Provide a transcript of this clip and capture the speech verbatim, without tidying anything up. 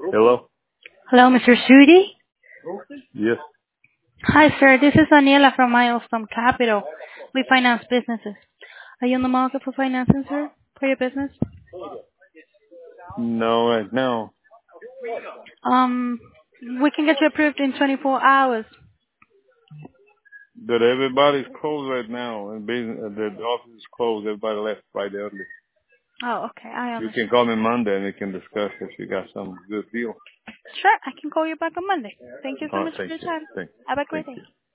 Hello? Hello, Mister Sudi. Yes. Hi, sir. This is Daniela from Milestone Capital. We finance businesses. Are you in the market for financing, sir, for your business? No, right now. Um, we can get you approved in twenty-four hours. But everybody's closed right now. And business, the office is closed. Everybody left Friday early. Oh, okay. I You can understand. call me Monday and we can discuss if you got some good deal. Sure, I can call you back on Monday. Thank you so All right, much for thank your you. time. Thank, Have a great thank day. you.